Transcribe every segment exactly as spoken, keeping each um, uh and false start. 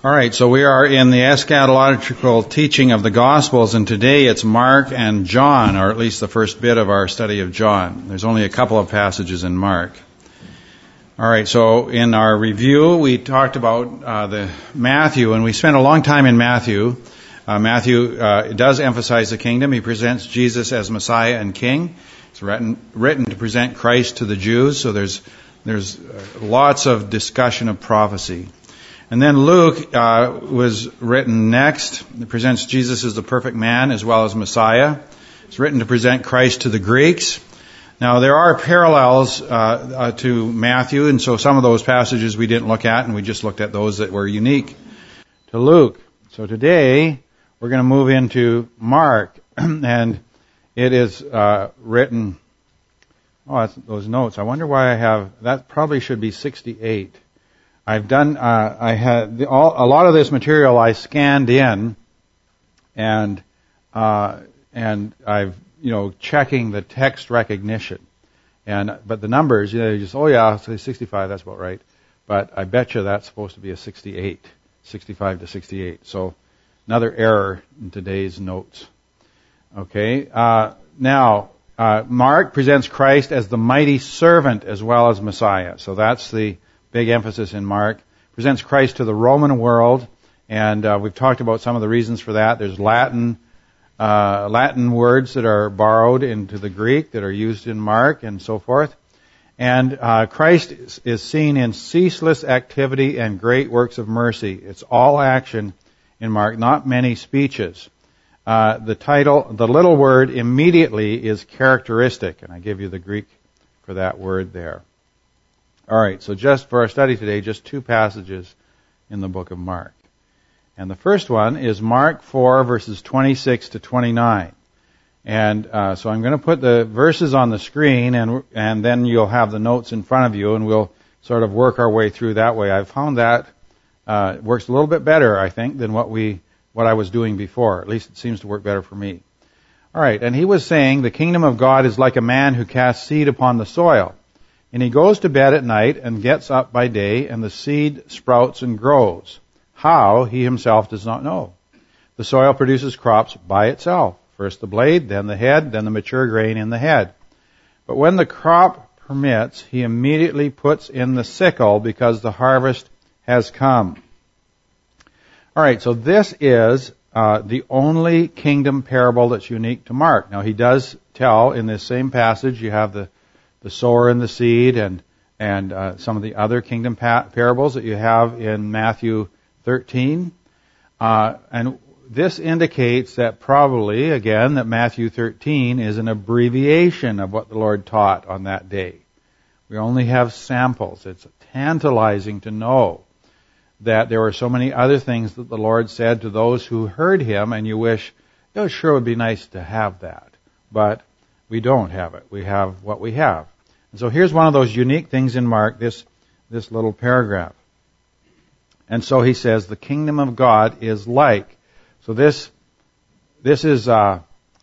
All right, so we are in the eschatological teaching of the Gospels, and today it's Mark and John, or at least the first bit of our study of John. There's only a couple of passages in Mark. All right, so in our review, we talked about uh, the Matthew, and we spent a long time in Matthew. Uh, Matthew uh, does emphasize the kingdom. He presents Jesus as Messiah and King. It's written, written to present Christ to the Jews, so there's there's uh, lots of discussion of prophecy. And then Luke uh, was written next. It presents Jesus as the perfect man as well as Messiah. It's written to present Christ to the Greeks. Now, there are parallels uh, uh, to Matthew, and so some of those passages we didn't look at, and we just looked at those that were unique to Luke. So today, we're going to move into Mark, and it is uh, written, oh, that's those notes. I wonder why I have, that probably should be sixty-eight. I've done, uh, I had, the, all, a lot of this material I scanned in, and, uh, and I've, you know, checking the text recognition. And, but the numbers, you know, you just, oh yeah, so sixty-five, that's about right. But I bet you that's supposed to be a sixty-eight, sixty-five to sixty-eight. So, another error in today's notes. Okay, uh, now, uh, Mark presents Christ as the mighty servant as well as Messiah. So that's the big emphasis in Mark. Presents Christ to the Roman world, and uh, we've talked about some of the reasons for that. There's Latin uh, Latin words that are borrowed into the Greek that are used in Mark and so forth. And uh, Christ is, is seen in ceaseless activity and great works of mercy. It's all action in Mark, not many speeches. Uh, the title, the little word immediately is characteristic, and I give you the Greek for that word there. All right, so just for our study today, just two passages in the book of Mark. And the first one is Mark four, verses twenty-six to twenty-nine. And uh, so I'm going to put the verses on the screen, and and then you'll have the notes in front of you, and we'll sort of work our way through that way. I've found that uh, works a little bit better, I think, than what we what I was doing before. At least it seems to work better for me. All right, and he was saying, the kingdom of God is like a man who casts seed upon the soil. And he goes to bed at night and gets up by day, and the seed sprouts and grows. How, he himself does not know. The soil produces crops by itself. First the blade, then the head, then the mature grain in the head. But when the crop permits, he immediately puts in the sickle because the harvest has come. All right, so this is uh, the only kingdom parable that's unique to Mark. Now, he does tell in this same passage, you have the the sower and the seed, and and uh, some of the other kingdom pa- parables that you have in Matthew thirteen. Uh, and this indicates that probably, again, that Matthew thirteen is an abbreviation of what the Lord taught on that day. We only have samples. It's tantalizing to know that there were so many other things that the Lord said to those who heard Him, and you wish, oh, sure would be nice to have that. But we don't have it. We have what we have. And so here's one of those unique things in Mark, this this little paragraph. And so he says, the kingdom of God is like. So this this is uh,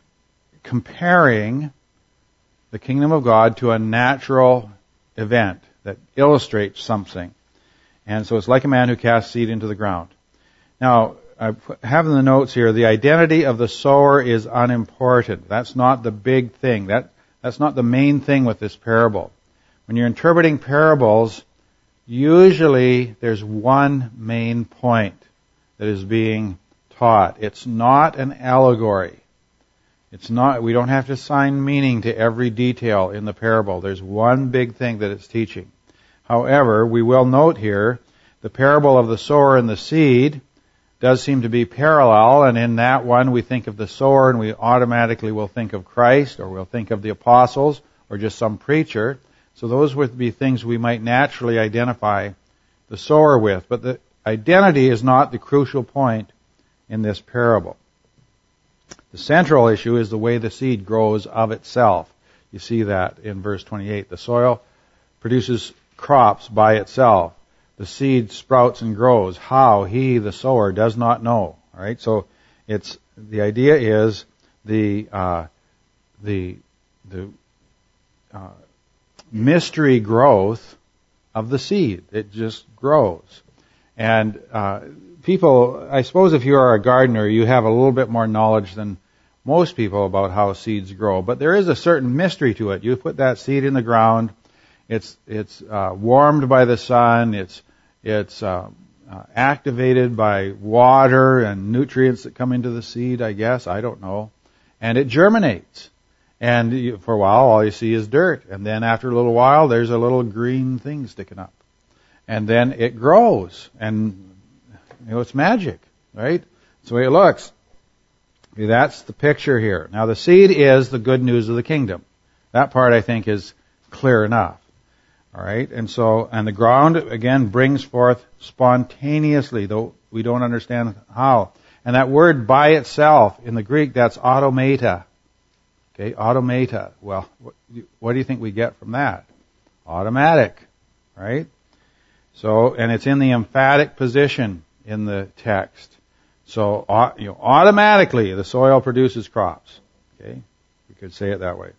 comparing the kingdom of God to a natural event that illustrates something. And so it's like a man who casts seed into the ground. Now, I have in the notes here, the identity of the sower is unimportant. That's not the big thing. That That's not the main thing with this parable. When you're interpreting parables, usually there's one main point that is being taught. It's not an allegory. It's not, we don't have to assign meaning to every detail in the parable. There's one big thing that it's teaching. However, we will note here, the parable of the sower and the seed does seem to be parallel, and in that one we think of the sower and we automatically will think of Christ, or we'll think of the apostles, or just some preacher. So those would be things we might naturally identify the sower with. But the identity is not the crucial point in this parable. The central issue is the way the seed grows of itself. You see that in verse twenty-eight. The soil produces crops by itself. The seed sprouts and grows. How? He, the sower, does not know. All right. So it's the idea is the uh, the the uh, mystery growth of the seed. It just grows, and uh, people, I suppose if you are a gardener, you have a little bit more knowledge than most people about how seeds grow. But there is a certain mystery to it. You put that seed in the ground, it's it's uh, warmed by the sun, it's it's uh, uh, activated by water and nutrients that come into the seed, I guess, I don't know. And it germinates. And you, for a while, all you see is dirt. And then after a little while, there's a little green thing sticking up. And then it grows. And, you know, it's magic, right? That's the way it looks. Okay, that's the picture here. Now, the seed is the good news of the kingdom. That part, I think, is clear enough. All right? And so, and the ground, again, brings forth spontaneously, though we don't understand how. And that word by itself, in the Greek, that's automata. Okay, automata. Well, what do you think we get from that? Automatic, right? So, and it's in the emphatic position in the text. So, you know, automatically the soil produces crops. Okay, we could say it that way.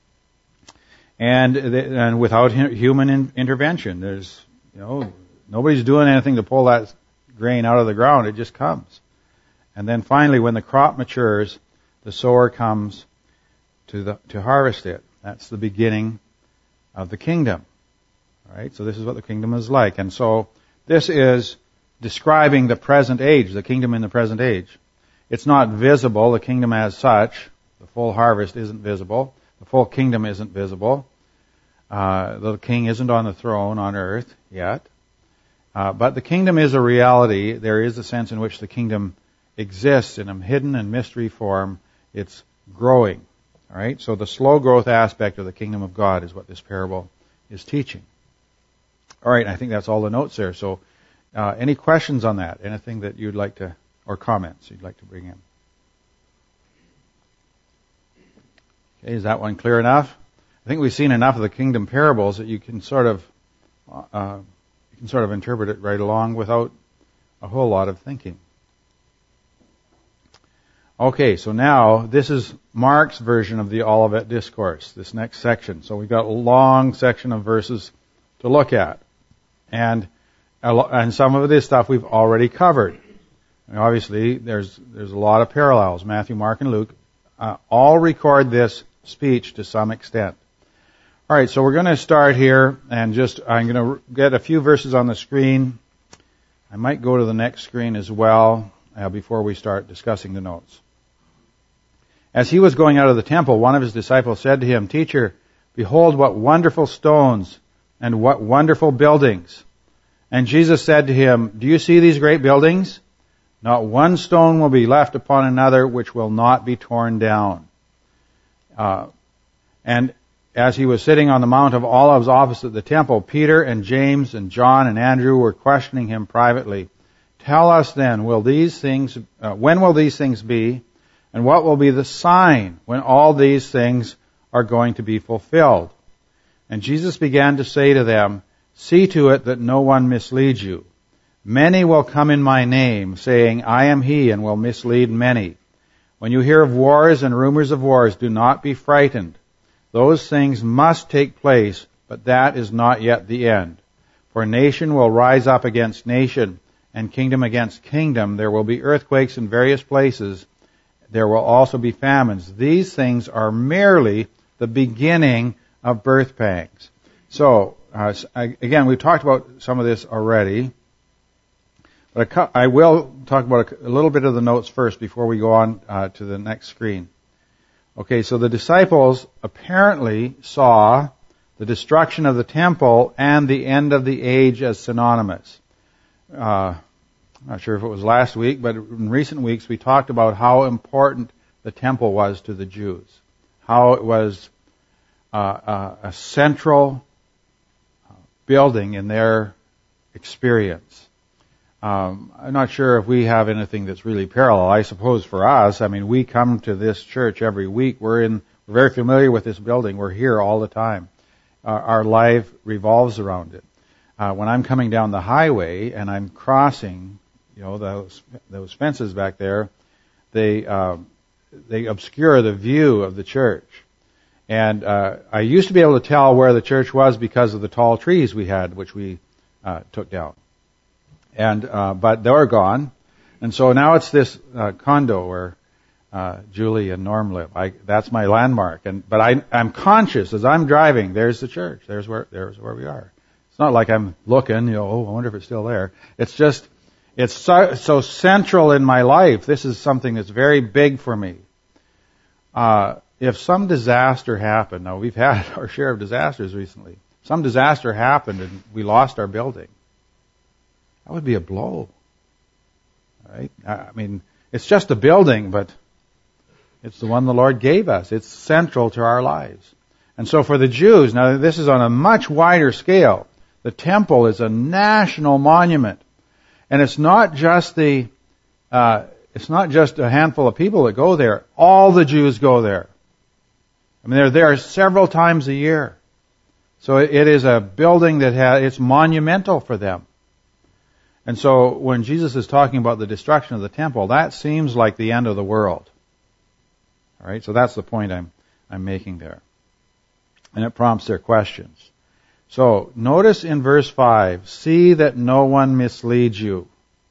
And and without human intervention, there's, you know, nobody's doing anything to pull that grain out of the ground. It just comes. And then finally, when the crop matures, the sower comes to the to harvest it. That's the beginning of the kingdom. All right. So this is what the kingdom is like. And so this is describing the present age, the kingdom in the present age. It's not visible, the kingdom as such. The full harvest isn't visible. The full kingdom isn't visible. Uh, the king isn't on the throne on earth yet. Uh, but the kingdom is a reality. There is a sense in which the kingdom exists in a hidden and mystery form. It's growing. All right? So the slow growth aspect of the kingdom of God is what this parable is teaching. All right, I think that's all the notes there. So Uh, any questions on that? Anything that you'd like to, or comments you'd like to bring in? Okay, is that one clear enough? I think we've seen enough of the kingdom parables that you can sort of, uh, you can sort of interpret it right along without a whole lot of thinking. Okay, so now this is Mark's version of the Olivet Discourse, this next section. So we've got a long section of verses to look at. And And some of this stuff we've already covered. And obviously, there's there's a lot of parallels. Matthew, Mark, and Luke uh, all record this speech to some extent. All right, so we're going to start here, and just I'm going to get a few verses on the screen. I might go to the next screen as well uh, before we start discussing the notes. As he was going out of the temple, one of his disciples said to him, "Teacher, behold what wonderful stones and what wonderful buildings." And Jesus said to him, "Do you see these great buildings? Not one stone will be left upon another which will not be torn down." Uh, and as he was sitting on the Mount of Olives opposite the temple, Peter and James and John and Andrew were questioning him privately. "Tell us then, will these things, uh, when will these things be? And what will be the sign when all these things are going to be fulfilled?" And Jesus began to say to them, "See to it that no one misleads you. Many will come in my name, saying, 'I am he,' and will mislead many. When you hear of wars and rumors of wars, do not be frightened. Those things must take place, but that is not yet the end. For nation will rise up against nation, and kingdom against kingdom. There will be earthquakes in various places. There will also be famines. These things are merely the beginning of birth pangs." So, Uh, again, we've talked about some of this already, but I will talk about a little bit of the notes first before we go on uh, to the next screen. Okay, so the disciples apparently saw the destruction of the temple and the end of the age as synonymous. Uh, I'm not sure if it was last week, but in recent weeks we talked about how important the temple was to the Jews, how it was uh, uh, a central building in their experience. Um, I'm not sure if we have anything that's really parallel. I suppose for us, I mean, we come to this church every week. We're in, we're very familiar with this building. We're here all the time. Uh, our life revolves around it. Uh, when I'm coming down the highway and I'm crossing, you know, those those fences back there, they uh, they obscure the view of the church. And uh, I used to be able to tell where the church was because of the tall trees we had, which we uh, took down. And uh, but they're gone, and so now it's this uh, condo where uh, Julie and Norm live. I, that's my landmark. And but I, I'm conscious as I'm driving. There's the church. There's where there's where we are. It's not like I'm looking. You know, oh, I wonder if it's still there. It's just it's so, so central in my life. This is something that's very big for me. Uh, if some disaster happened, now we've had our share of disasters recently. Some disaster happened and we lost our building. That would be a blow, right? I mean, it's just a building, but it's the one the Lord gave us. It's central to our lives. And so for the Jews, now this is on a much wider scale. The temple is a national monument, and it's not just the, uh, it's not just a handful of people that go there. All the Jews go there. I mean, they're there several times a year. So it is a building that has, it's monumental for them. And so when Jesus is talking about the destruction of the temple, that seems like the end of the world. All right, so that's the point I'm I'm making there. And it prompts their questions. So notice in verse five, see that no one misleads you.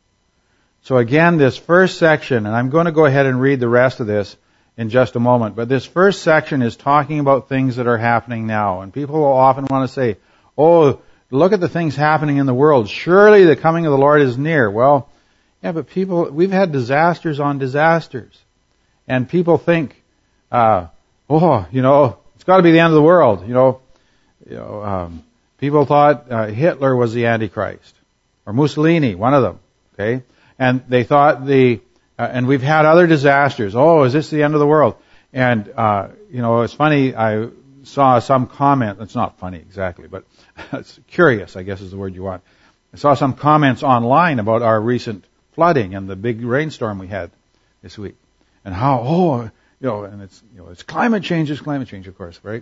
So again, this first section, and I'm going to go ahead and read the rest of this in just a moment, but this first section is talking about things that are happening now. And people will often want to say, oh, look at the things happening in the world. Surely the coming of the Lord is near. Well, yeah, but people, we've had disasters on disasters. And people think, uh, oh, you know, it's got to be the end of the world. You know, you know, um, people thought uh, Hitler was the Antichrist. Or Mussolini, one of them. Okay? And they thought the, uh, and we've had other disasters. Oh, is this the end of the world? And, uh, you know, it's funny, I saw some comment, it's not funny exactly, but it's curious, I guess is the word you want. I saw some comments online about our recent flooding and the big rainstorm we had this week. And how, oh, you know, and it's, you know, it's climate change, it's climate change, of course, right?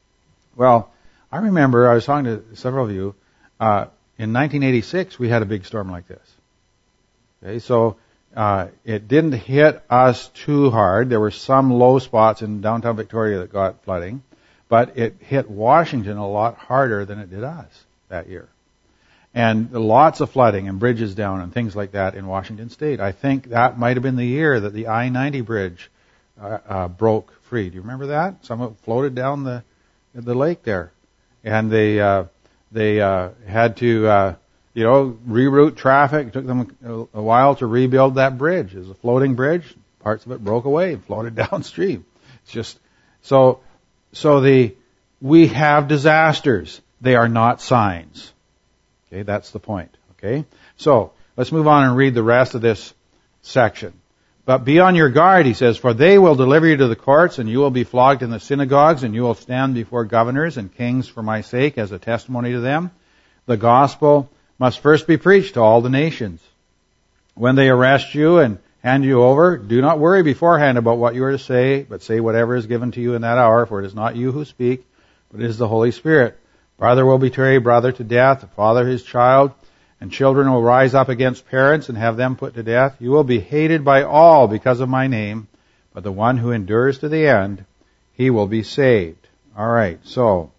Well, I remember, I was talking to several of you, uh, in nineteen eighty-six we had a big storm like this. Okay, so, uh, it didn't hit us too hard. There were some low spots in downtown Victoria that got flooding. But it hit Washington a lot harder than it did us that year. And lots of flooding and bridges down and things like that in Washington State. I think that might have been the year that the I ninety bridge uh, uh, broke free. Do you remember that? Some of it floated down the the lake there. And they uh, they uh, had to, uh, you know, reroute traffic. It took them a, a while to rebuild that bridge. It was a floating bridge. Parts of it broke away and floated downstream. It's just, so... So the, we have disasters. They are not signs. Okay, that's the point. Okay? So, let's move on and read the rest of this section. But be on your guard, he says, for they will deliver you to the courts, and you will be flogged in the synagogues, and you will stand before governors and kings for my sake as a testimony to them. The gospel must first be preached to all the nations. When they arrest you and hand you over, do not worry beforehand about what you are to say, but say whatever is given to you in that hour, for it is not you who speak, but it is the Holy Spirit. Brother will betray brother to death, father his child, and children will rise up against parents and have them put to death. You will be hated by all because of my name, but the one who endures to the end, he will be saved. All right, so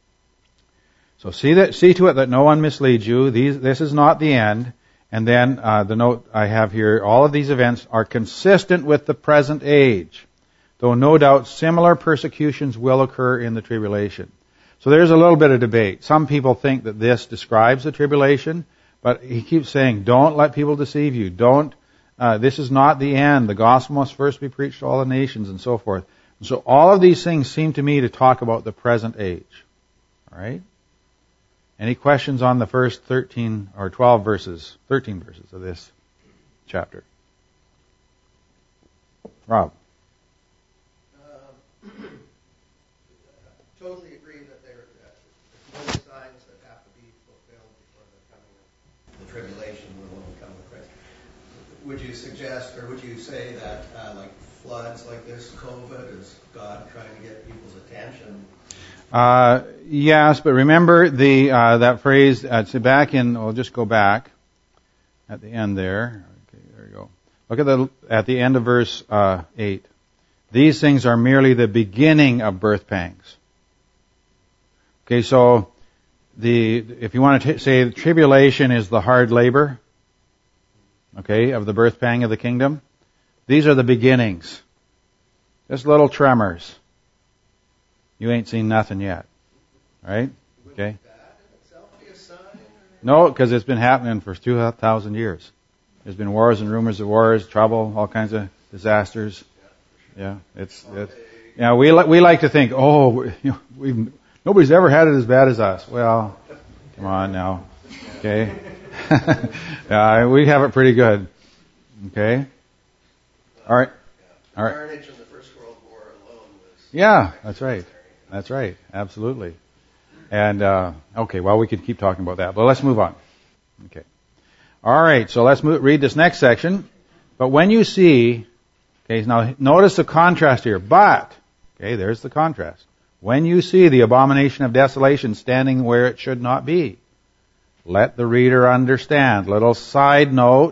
so see that see to it that no one misleads you. These, this is not the end. And then uh, the note I have here, all of these events are consistent with the present age, though no doubt similar persecutions will occur in the tribulation. So there's a little bit of debate. Some people think that this describes the tribulation, but he keeps saying, don't let people deceive you. Don't, uh, this is not the end. The gospel must first be preached to all the nations and so forth. And so all of these things seem to me to talk about the present age. All right? Any questions on the first thirteen or twelve verses, thirteen verses of this chapter? Rob? Um, totally agree that there are many signs that have to be fulfilled before the coming of the tribulation when will come with Christ. Would you suggest, or would you say that uh, like floods like this, COVID, is God trying to get people's attention? Uh, yes, but remember the uh, that phrase. Uh, it's back in. I'll just go back at the end there. Okay, there you go. Look at the at the end of verse uh, eight. These things are merely the beginning of birth pangs. Okay, so the if you want to t- say the tribulation is the hard labor, okay, of the birth pang of the kingdom. These are the beginnings. Just little tremors. You ain't seen nothing yet. Right? Okay? No, because it's been happening for two thousand years. There's been wars and rumors of wars, trouble, all kinds of disasters. Yeah, it's, it's yeah. We li- we like to think, oh, we, you know, we've nobody's ever had it as bad as us. Well, come on now, okay. Yeah, we have it pretty good. Okay. All right. All right. Carnage in the First World War alone was. Yeah, that's right. That's right. Absolutely. And uh, okay, well, we could keep talking about that, but let's move on. Okay. All right. So let's move, read this next section. But when you see, okay, now notice the contrast here. But, okay, there's the contrast. When you see the abomination of desolation standing where it should not be, let the reader understand. Little side note.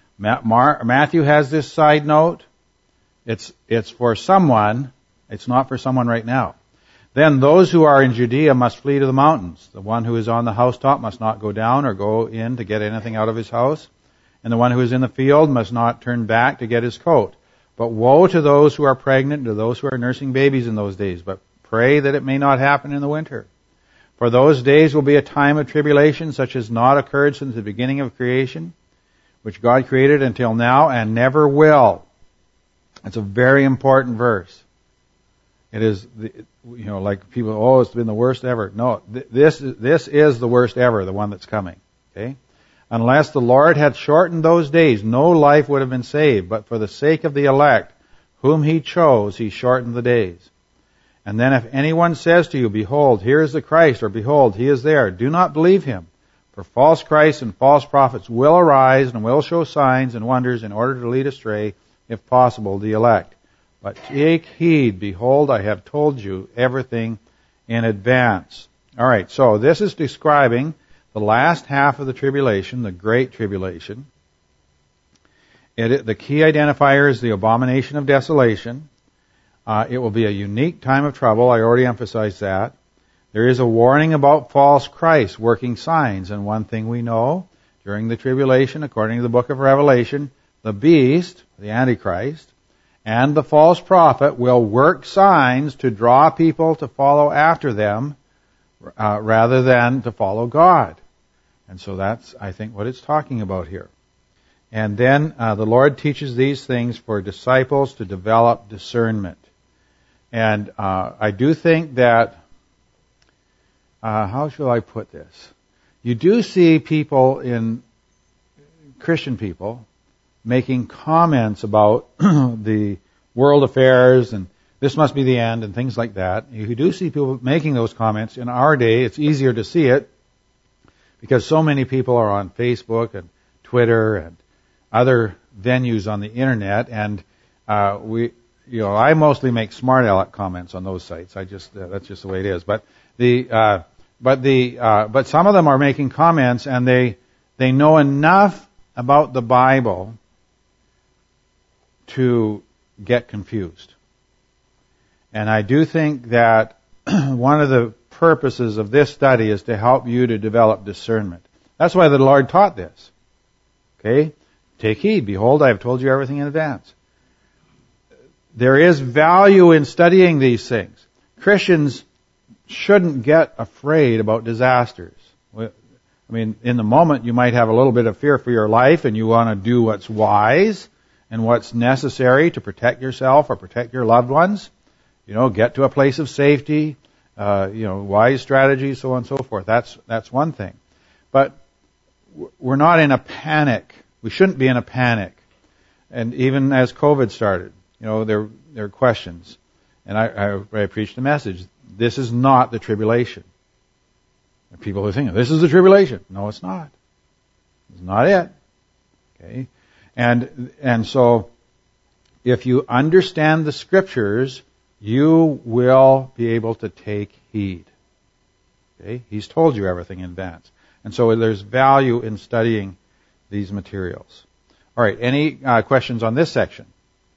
Matthew has this side note. It's, it's for someone. It's not for someone right now. Then those who are in Judea must flee to the mountains. The one who is on the housetop must not go down or go in to get anything out of his house. And the one who is in the field must not turn back to get his coat. But woe to those who are pregnant and to those who are nursing babies in those days. But pray that it may not happen in the winter. For those days will be a time of tribulation such as not occurred since the beginning of creation, which God created until now and never will. It's a very important verse. It is, the, you know, like people, oh, it's been the worst ever. No, th- this, this is the worst ever, the one that's coming. Okay? Unless the Lord had shortened those days, no life would have been saved. But for the sake of the elect, whom He chose, He shortened the days. And then if anyone says to you, behold, here is the Christ, or behold, He is there, do not believe him. For false Christs and false prophets will arise and will show signs and wonders in order to lead astray, if possible, the elect. But take heed, behold, I have told you everything in advance. All right, so this is describing the last half of the tribulation, the Great Tribulation. It, the key identifier is the abomination of desolation. Uh, it will be a unique time of trouble. I already emphasized that. There is a warning about false Christ working signs. And one thing we know, during the tribulation, according to the book of Revelation, the beast, the Antichrist, and the false prophet will work signs to draw people to follow after them uh, rather than to follow God. And so that's, I think, what it's talking about here. And then uh, the Lord teaches these things for disciples to develop discernment. And uh, I do think that, uh, how shall I put this? You do see people in, Christian people, making comments about the world affairs and this must be the end and things like that. You do see people making those comments. In our day, it's easier to see it because so many people are on Facebook and Twitter and other venues on the internet, and uh, we, you know, I mostly make smart aleck comments on those sites. I just uh, that's just the way it is. But the uh, but the uh, but some of them are making comments, and they they know enough about the Bible to get confused. And I do think that one of the purposes of this study is to help you to develop discernment. That's why the Lord taught this. Okay? Take heed. Behold, I have told you everything in advance. There is value in studying these things. Christians shouldn't get afraid about disasters. I mean, in the moment you might have a little bit of fear for your life and you want to do what's wise and what's necessary to protect yourself or protect your loved ones. You know, get to a place of safety, uh, you know, wise strategy, so on and so forth. That's, that's one thing. But we're not in a panic. We shouldn't be in a panic. And even as COVID started, you know, there, there are questions. And I, I, I preached a message. This is not the tribulation. There are people who are thinking, this is the tribulation. No, it's not. It's not it. Okay? And, and so, if you understand the Scriptures, you will be able to take heed. Okay? He's told you everything in advance. And so there's value in studying these materials. All right, any uh, questions on this section?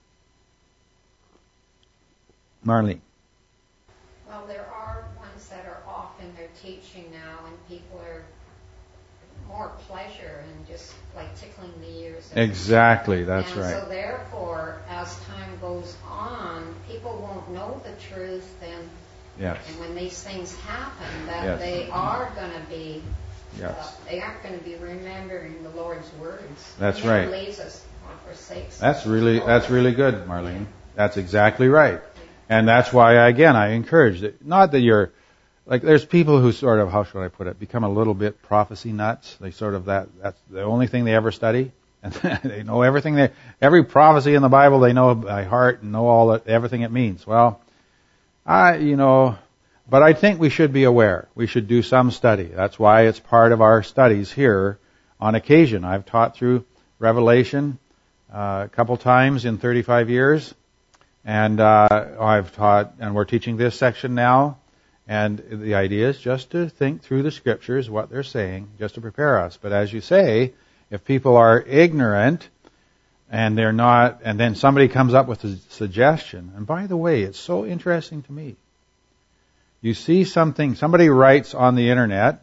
Marlene. Well, there are ones that are off in their teaching now, and people are more pleasure and just like tickling the ears Exactly, that's and right. so therefore, as time goes on, people won't know the truth, and, Yes. and when these things happen, that Yes. they are going to be, Yes. uh, they aren't going to be remembering the Lord's words. That's He never right. leaves us or forsakes us. That's really that's really good, Marlene. That's exactly right. And that's why, again, I encourage it. Not that you're, like, there's people who sort of, how should I put it, become a little bit prophecy nuts. They sort of, that that's the only thing they ever study. And they know everything, they, every prophecy in the Bible they know by heart and know all that, everything it means. Well, I, you know, but I think we should be aware. We should do some study. That's why it's part of our studies here on occasion. I've taught through Revelation uh, a couple times in thirty-five years. And uh, I've taught, and we're teaching this section now. And the idea is just to think through the Scriptures, what they're saying, just to prepare us. But as you say, if people are ignorant and they're not, and then somebody comes up with a suggestion, and by the way, it's so interesting to me. You see something, somebody writes on the internet,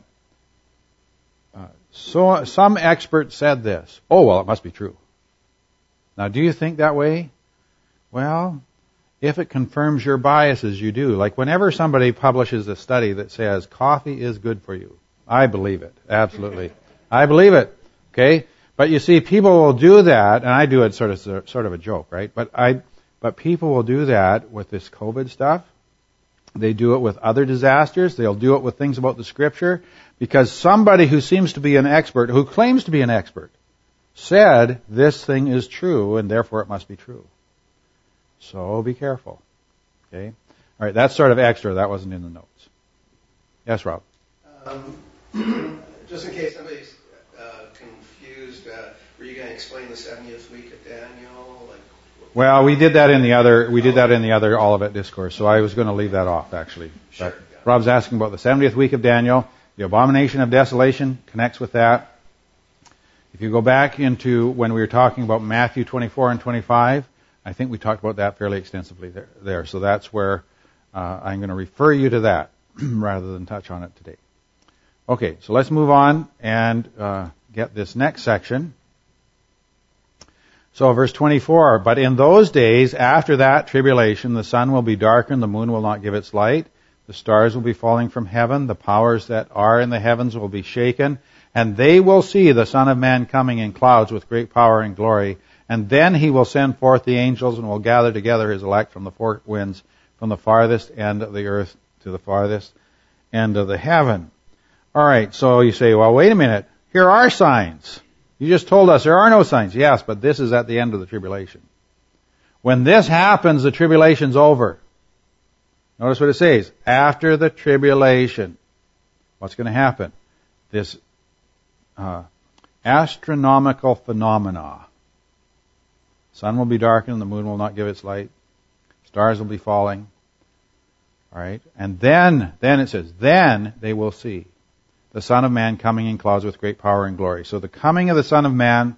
uh, so some expert said this. Oh, well, it must be true. Now, do you think that way? Well, if it confirms your biases, you do. Like whenever somebody publishes a study that says coffee is good for you, I believe it. Absolutely. I believe it. Okay? But you see, people will do that, and I do it sort of sort of a joke, right? But I, but people will do that with this COVID stuff. They do it with other disasters. They'll do it with things about the Scripture, because somebody who seems to be an expert, who claims to be an expert, said this thing is true, and therefore it must be true. So be careful. Okay? All right, that's sort of extra. That wasn't in the notes. Yes, Rob? Um, just in case somebody's uh, confused, uh, were you going to explain the seventieth week of Daniel? Like, well, we did that in the other, we did that in the other Olivet Discourse, so I was going to leave that off, actually. Sure. But Rob's asking about the seventieth week of Daniel. The abomination of desolation connects with that. If you go back into when we were talking about Matthew twenty-four and twenty-five, I think we talked about that fairly extensively there. there. So that's where uh, I'm going to refer you to that rather than touch on it today. Okay, so let's move on and uh, get this next section. So verse twenty-four, but in those days, after that tribulation, the sun will be darkened, the moon will not give its light, the stars will be falling from heaven, the powers that are in the heavens will be shaken, and they will see the Son of Man coming in clouds with great power and glory. And then he will send forth the angels and will gather together his elect from the four winds, from the farthest end of the earth to the farthest end of the heaven. All right, so you say, well, wait a minute. Here are signs. You just told us there are no signs. Yes, but this is at the end of the tribulation. When this happens, the tribulation's over. Notice what it says. After the tribulation, what's going to happen? This uh, astronomical phenomena. Sun will be darkened, the moon will not give its light, stars will be falling. All right, and then, then it says, then they will see the Son of Man coming in clouds with great power and glory. So the coming of the Son of Man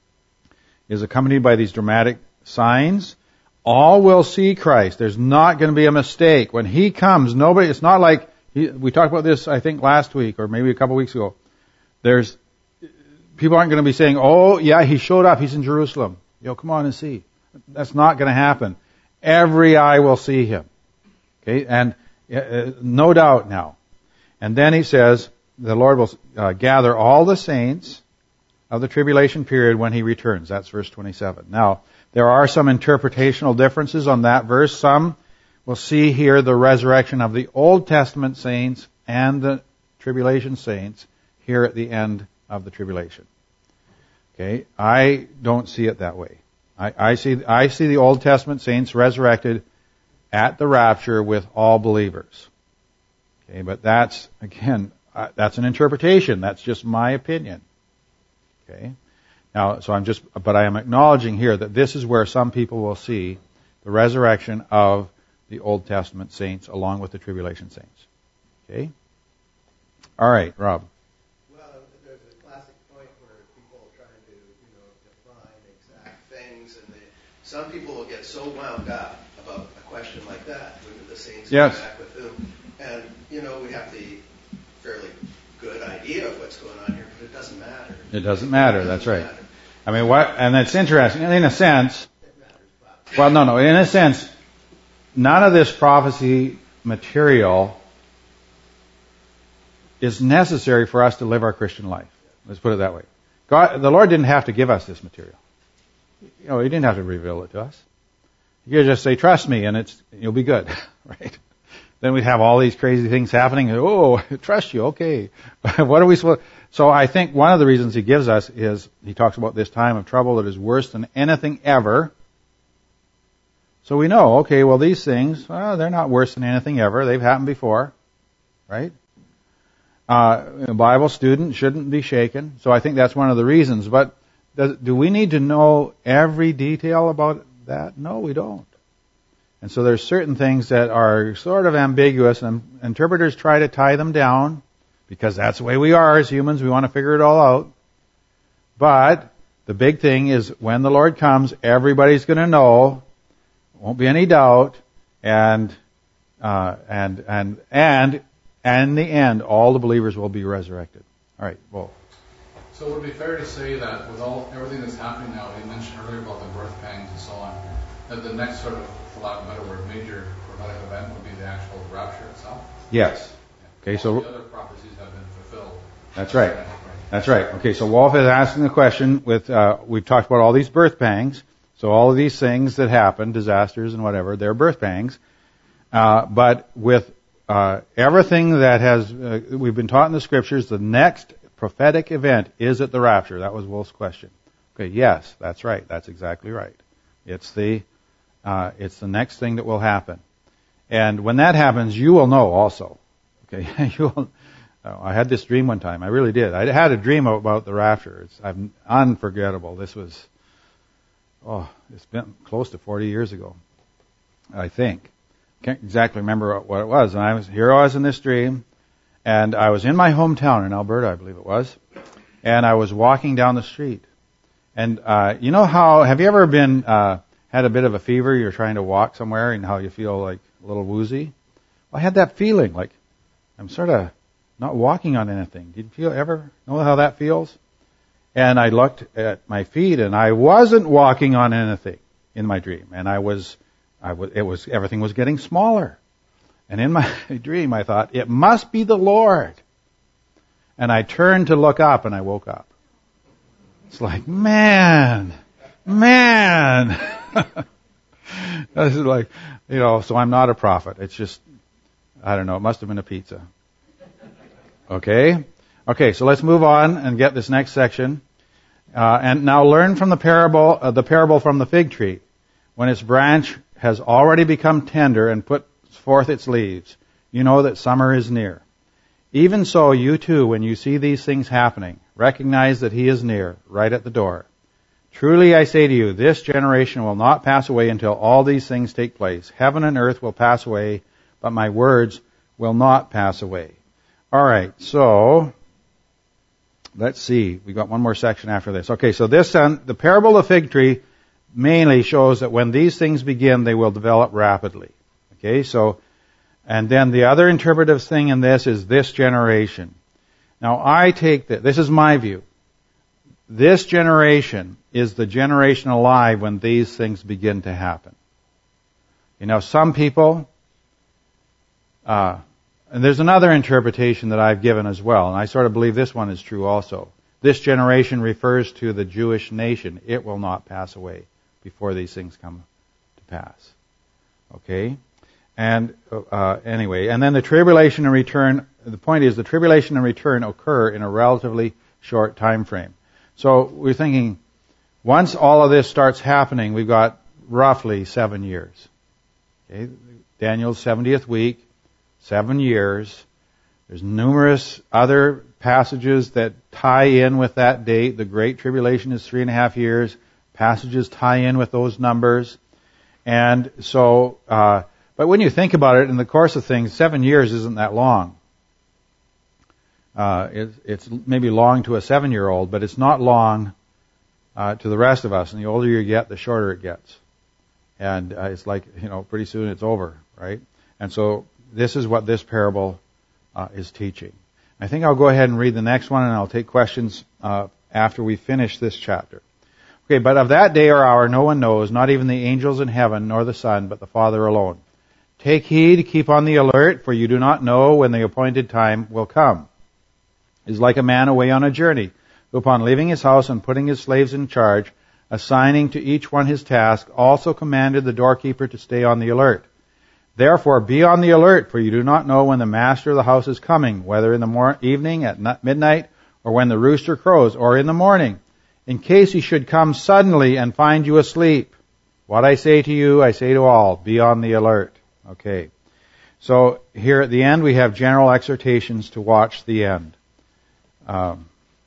is accompanied by these dramatic signs. All will see Christ. There's not going to be a mistake. When He comes, nobody, it's not like, he, we talked about this, I think, last week or maybe a couple weeks ago. There's, people aren't going to be saying, oh, yeah, He showed up, He's in Jerusalem. Yo, come on and see. That's not going to happen. Every eye will see Him. Okay, and uh, no doubt now. And then He says, the Lord will uh, gather all the saints of the tribulation period when He returns. That's verse twenty-seven. Now, there are some interpretational differences on that verse. Some will see here the resurrection of the Old Testament saints and the tribulation saints here at the end of the tribulation. Okay, I don't see it that way. I, I see I see the Old Testament saints resurrected at the rapture with all believers. Okay, but that's, again, uh, that's an interpretation. That's just my opinion. Okay, now, so I'm just, but I am acknowledging here that this is where some people will see the resurrection of the Old Testament saints along with the tribulation saints. Okay, all right, Rob. Some people will get so wound up about a question like that, when the saints yes. come back with whom. And, you know, we have the fairly good idea of what's going on here, but it doesn't matter. It doesn't matter, it doesn't that's right. Matter. I mean, what? And it's interesting. In a sense, well, no, no. In a sense, none of this prophecy material is necessary for us to live our Christian life. Let's put it that way. God, the Lord didn't have to give us this material. You know, He didn't have to reveal it to us. He could just say, "Trust me, and it's you'll be good," right? Then we'd have all these crazy things happening. Oh, trust you, okay. What are we supposed? So I think one of the reasons He gives us is He talks about this time of trouble that is worse than anything ever. So we know, okay, well, these things, well, they're not worse than anything ever. They've happened before, right? Uh, a Bible student shouldn't be shaken. So I think that's one of the reasons. But does, do we need to know every detail about that? No, we don't. And so there's certain things that are sort of ambiguous, and interpreters try to tie them down because that's the way we are as humans. We want to figure it all out. But the big thing is when the Lord comes, everybody's going to know. Won't be any doubt, and uh, and and and and in the end, all the believers will be resurrected. All right, well. So would it be fair to say that with all everything that's happening now, you mentioned earlier about the birth pangs and so on, that the next sort of, for lack of a better word, major prophetic event would be the actual rapture itself? Yes. Yeah. Okay, all so the other prophecies have been fulfilled. That's right. That's right. Okay, so Wolf is asking the question with uh, we've talked about all these birth pangs. So all of these things that happen, disasters and whatever, they're birth pangs. Uh, but with uh, everything that has uh, we've been taught in the Scriptures, the next prophetic event is at the rapture. That was Wolf's question. Okay, yes, that's right. That's exactly right. It's the uh, it's the next thing that will happen, and when that happens, you will know also. Okay, you will. Oh, I had this dream one time. I really did. I had a dream about the rapture. It's I'm unforgettable. This was. Oh, it's been close to forty years ago, I think. Can't exactly remember what it was. And I was here. I was in this dream, and I was in my hometown in Alberta, I believe it was, and I was walking down the street. And uh, you know how? Have you ever been uh, had a bit of a fever? You're trying to walk somewhere, and how you feel like a little woozy. Well, I had that feeling, like I'm sort of not walking on anything. Did you feel ever know how that feels? And I looked at my feet, and I wasn't walking on anything in my dream. And I was, I was, it was, everything was getting smaller. And in my dream, I thought, it must be the Lord. And I turned to look up, and I woke up. It's like, man, man. This is like, you know, so I'm not a prophet. It's just, I don't know, it must have been a pizza. Okay? Okay, so let's move on and get this next section. Uh, and now learn from the parable, uh, the parable from the fig tree. When its branch has already become tender and puts forth its leaves, you know that summer is near. Even so, you too, when you see these things happening, recognize that He is near, right at the door. Truly I say to you, this generation will not pass away until all these things take place. Heaven and earth will pass away, but my words will not pass away. All right, so let's see. We got one more section after this. Okay, so this um, the parable of the fig tree mainly shows that when these things begin, they will develop rapidly. Okay, so and then the other interpretive thing in this is this generation. Now I take that. This is my view. This generation is the generation alive when these things begin to happen. You know, some people. Uh, And there's another interpretation that I've given as well, and I sort of believe this one is true also. This generation refers to the Jewish nation. It will not pass away before these things come to pass. Okay? And uh, anyway, and then the tribulation and return, the point is the tribulation and return occur in a relatively short time frame. So we're thinking, once all of this starts happening, we've got roughly seven years. Okay? Daniel's seventieth week. Seven years. There's numerous other passages that tie in with that date. The Great Tribulation is three and a half years. Passages tie in with those numbers. And so, uh, but when you think about it, in the course of things, seven years isn't that long. Uh, it, it's maybe long to a seven-year-old, but it's not long uh, to the rest of us. And the older you get, the shorter it gets. And uh, it's like, you know, pretty soon it's over, right? And so, this is what this parable uh, is teaching. I think I'll go ahead and read the next one, and I'll take questions uh, after we finish this chapter. Okay, but of that day or hour no one knows, not even the angels in heaven, nor the Son, but the Father alone. Take heed, keep on the alert, for you do not know when the appointed time will come. It is like a man away on a journey, who upon leaving his house and putting his slaves in charge, assigning to each one his task, also commanded the doorkeeper to stay on the alert. Therefore be on the alert, for you do not know when the master of the house is coming, whether in the mor- evening, at midnight, or when the rooster crows, or in the morning, in case he should come suddenly and find you asleep. What I say to you, I say to all, be on the alert. Okay. So here at the end we have general exhortations to watch the end. Um,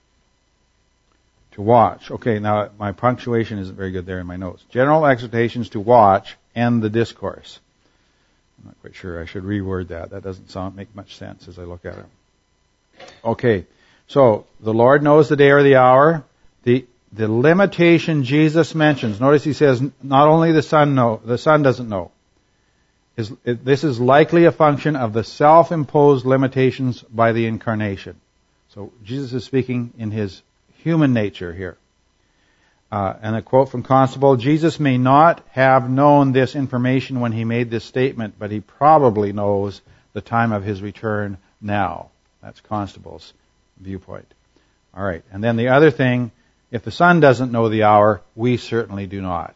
to watch. Okay, now my punctuation isn't very good there in my notes. General exhortations to watch and the discourse. I'm not quite sure. I should reword that. That doesn't sound make much sense as I look at it. Okay, so the Lord knows the day or the hour. The the limitation Jesus mentions. Notice he says not only the Son know, the Son doesn't know. Is, it, this is likely a function of the self-imposed limitations by the incarnation. So Jesus is speaking in his human nature here. Uh, and a quote from Constable, Jesus may not have known this information when he made this statement, but he probably knows the time of his return now. That's Constable's viewpoint. All right. And then the other thing, if the Son doesn't know the hour, we certainly do not.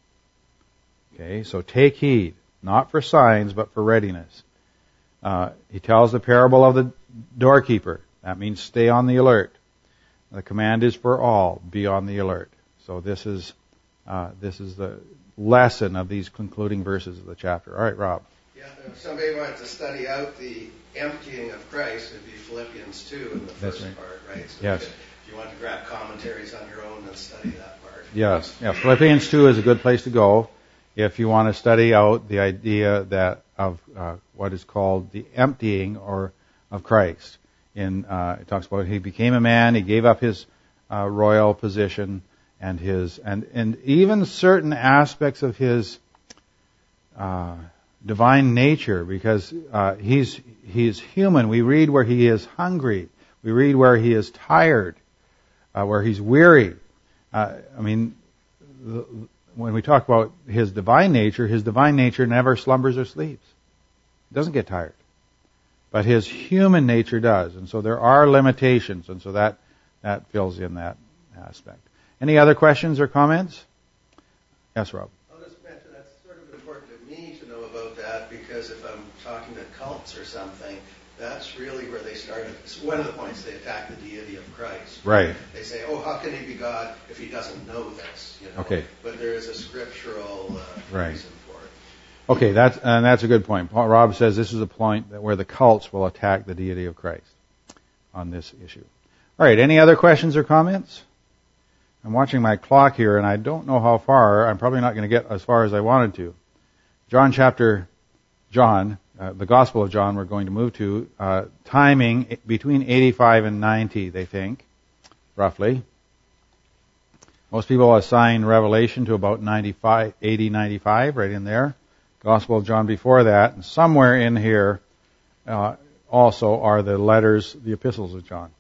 Okay, so take heed, not for signs, but for readiness. Uh, he tells the parable of the doorkeeper. That means stay on the alert. The command is for all, be on the alert. So this is uh, this is the lesson of these concluding verses of the chapter. All right, Rob. Yeah, if somebody wanted to study out the emptying of Christ, it'd be Philippians two in the first right. part, right? So Yes. If you want to grab commentaries on your own and study that part. Yes. Yeah, Philippians two is a good place to go if you want to study out the idea that of uh, what is called the emptying or of Christ. In uh, it talks about he became a man, he gave up his uh, royal position and his and and even certain aspects of his uh, divine nature, because uh, he's he's human. We read where he is hungry. We read where he is tired, uh, where he's weary. Uh, I mean, the, when we talk about his divine nature, his divine nature never slumbers or sleeps. It doesn't get tired. But his human nature does. And so there are limitations. And so that, that fills in that aspect. Any other questions or comments? Yes, Rob. I'll just mention that's sort of important to me to know about that, because if I'm talking to cults or something, that's really where they started. It's one of the points they attack the deity of Christ. Right. They say, oh, how can he be God if he doesn't know this? You know? Okay. But there is a scriptural uh, Right. reason for it. Okay, that's, and that's a good point. Paul, Rob says this is a point that where the cults will attack the deity of Christ on this issue. All right, any other questions or comments? I'm watching my clock here, and I don't know how far. I'm probably not going to get as far as I wanted to. John chapter, John, uh, the Gospel of John we're going to move to, uh, timing between eighty-five and ninety, they think, roughly. Most people assign Revelation to about ninety-five, eighty, ninety-five, right in there. Gospel of John before that, and somewhere in here uh, also are the letters, the epistles of John.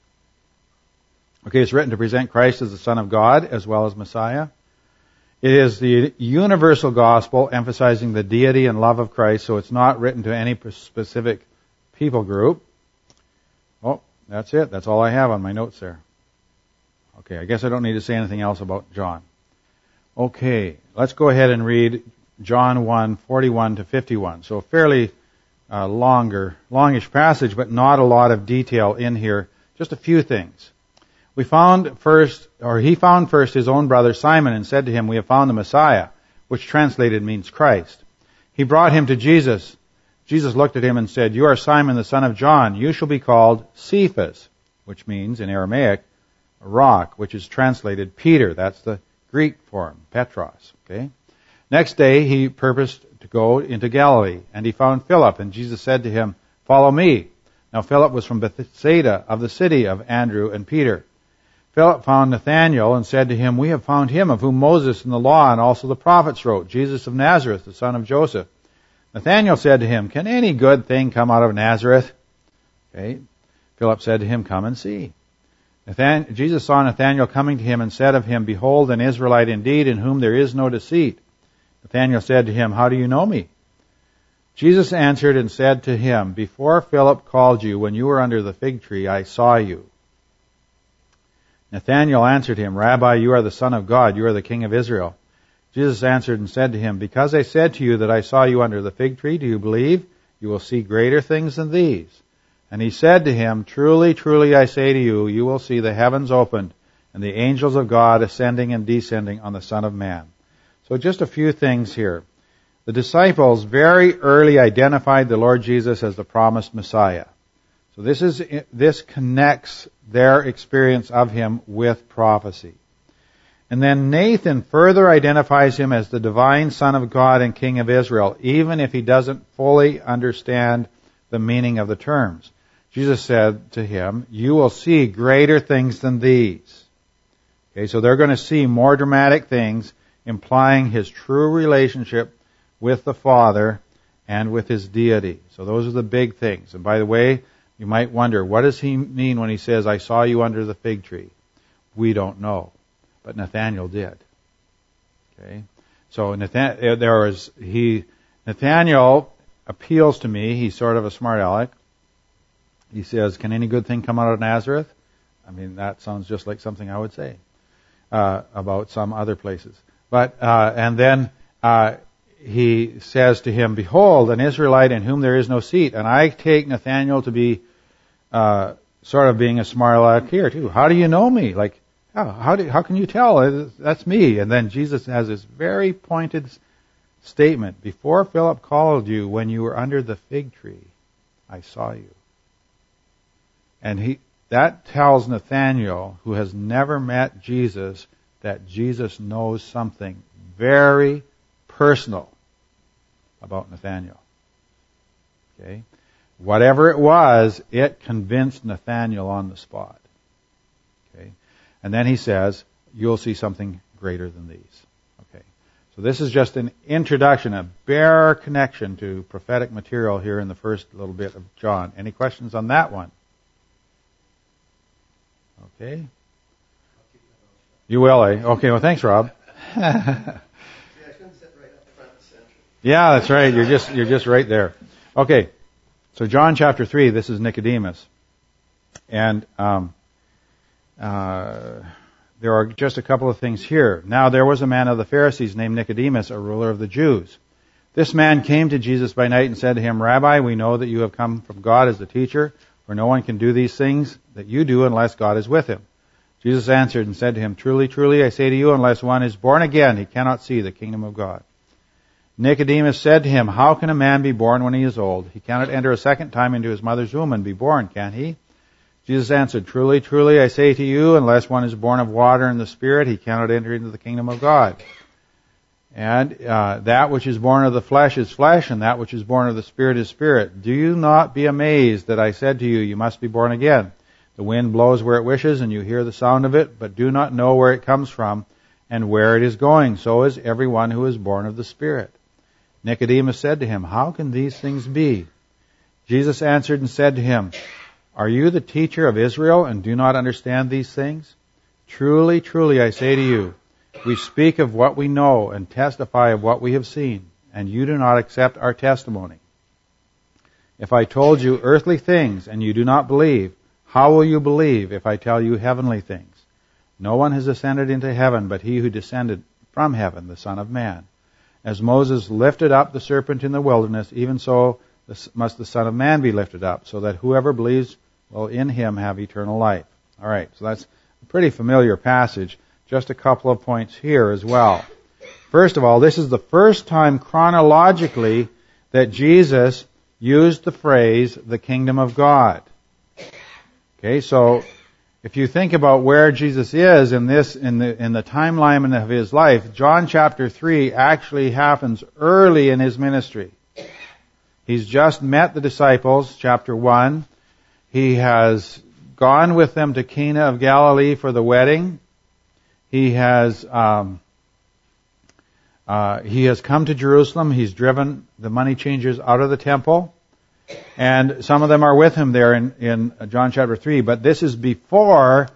Okay, it's written to present Christ as the Son of God as well as Messiah. It is the universal gospel emphasizing the deity and love of Christ, so it's not written to any specific people group. Oh, that's it. That's all I have on my notes there. Okay, I guess I don't need to say anything else about John. Okay, let's go ahead and read John one, forty-one to fifty-one. So a fairly uh, longer, longish passage, but not a lot of detail in here. Just a few things. We found first, or he found first his own brother Simon and said to him, we have found the Messiah, which translated means Christ. He brought him to Jesus. Jesus looked at him and said, you are Simon the son of John. You shall be called Cephas, which means in Aramaic, a rock, which is translated Peter. That's the Greek form, Petros. Okay. Next day he purposed to go into Galilee, and he found Philip, and Jesus said to him, follow me. Now Philip was from Bethsaida, of the city of Andrew and Peter. Philip found Nathanael and said to him, we have found him of whom Moses and the law and also the prophets wrote, Jesus of Nazareth, the son of Joseph. Nathanael said to him, can any good thing come out of Nazareth? Okay. Philip said to him, come and see. Nathan- Jesus saw Nathanael coming to him and said of him, Behold, an Israelite indeed, in whom there is no deceit. Nathanael said to him, How do you know me? Jesus answered and said to him, Before Philip called you, when you were under the fig tree, I saw you. Nathanael answered him, Rabbi, you are the Son of God, you are the King of Israel. Jesus answered and said to him, Because I said to you that I saw you under the fig tree, do you believe? You will see greater things than these. And he said to him, Truly, truly, I say to you, you will see the heavens opened, and the angels of God ascending and descending on the Son of Man. So just a few things here. The disciples very early identified the Lord Jesus as the promised Messiah. So this is this connects their experience of him with prophecy. And then Nathan further identifies him as the divine Son of God and King of Israel, even if he doesn't fully understand the meaning of the terms. Jesus said to him, You will see greater things than these. Okay, so they're going to see more dramatic things, implying his true relationship with the Father and with his deity. So those are the big things. And by the way, you might wonder, what does he mean when he says, I saw you under the fig tree? We don't know. But Nathanael did. Okay? So Nathan, there was, he, Nathanael appeals to me. He's sort of a smart aleck. He says, Can any good thing come out of Nazareth? I mean, that sounds just like something I would say uh, about some other places. But, uh, and then, uh, he says to him, Behold, an Israelite in whom there is no seat. And I take Nathanael to be uh, sort of being a smart aleck here, too. How do you know me? Like, how, how, do, how can you tell? That's me. And then Jesus has this very pointed statement. Before Philip called you, when you were under the fig tree, I saw you. And he that tells Nathanael, who has never met Jesus, that Jesus knows something very personal about Nathanael. Okay? Whatever it was, it convinced Nathanael on the spot. Okay? And then he says, You'll see something greater than these. Okay. So this is just an introduction, a bare connection to prophetic material here in the first little bit of John. Any questions on that one? Okay. You will, eh? Okay, well thanks, Rob. Yeah, that's right. You're just you're just right there. Okay. So John chapter three, this is Nicodemus. And um uh there are just a couple of things here. Now there was a man of the Pharisees named Nicodemus, a ruler of the Jews. This man came to Jesus by night and said to him, Rabbi, we know that you have come from God as the teacher, for no one can do these things that you do unless God is with him. Jesus answered and said to him, Truly, truly, I say to you, unless one is born again, he cannot see the kingdom of God. Nicodemus said to him, How can a man be born when he is old? He cannot enter a second time into his mother's womb and be born, can he? Jesus answered, Truly, truly, I say to you, unless one is born of water and the Spirit, he cannot enter into the kingdom of God. And uh, that which is born of the flesh is flesh, and that which is born of the Spirit is spirit. Do you not be amazed that I said to you, you must be born again? The wind blows where it wishes, and you hear the sound of it, but do not know where it comes from and where it is going. So is everyone who is born of the Spirit. Nicodemus said to him, How can these things be? Jesus answered and said to him, Are you the teacher of Israel and do not understand these things? Truly, truly, I say to you, we speak of what we know and testify of what we have seen, and you do not accept our testimony. If I told you earthly things and you do not believe, how will you believe if I tell you heavenly things? No one has ascended into heaven but he who descended from heaven, the Son of Man. As Moses lifted up the serpent in the wilderness, even so must the Son of Man be lifted up, so that whoever believes will in him have eternal life. All right, so that's a pretty familiar passage. Just a couple of points here as well. First of all, this is the first time chronologically that Jesus used the phrase, the kingdom of God. Okay, so if you think about where Jesus is in this, in the, in the timeline of his life, John chapter three actually happens early in his ministry. He's just met the disciples, chapter one. He has gone with them to Cana of Galilee for the wedding. He has, um, uh, he has come to Jerusalem. He's driven the money changers out of the temple. And some of them are with him there in, in John chapter three. But this is before